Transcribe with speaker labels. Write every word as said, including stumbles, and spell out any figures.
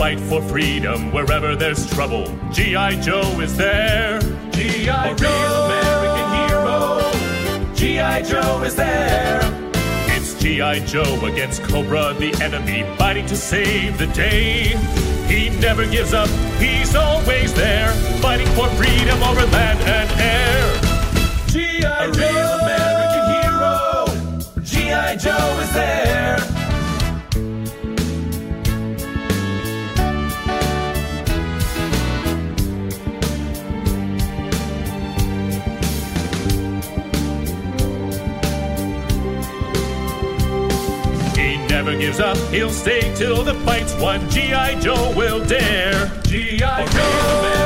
Speaker 1: fight for freedom wherever there's trouble. G I. Joe is there. G I. A real American hero. G I. Joe is there. It's G I. Joe against Cobra, the enemy, fighting to save the day. He never gives up, he's always there, fighting for freedom over land and air. G I. Joe, a real American hero. G I. Joe is there. Never gives up, he'll stay till the fight's won. G I. Joe will dare. G I. Joe.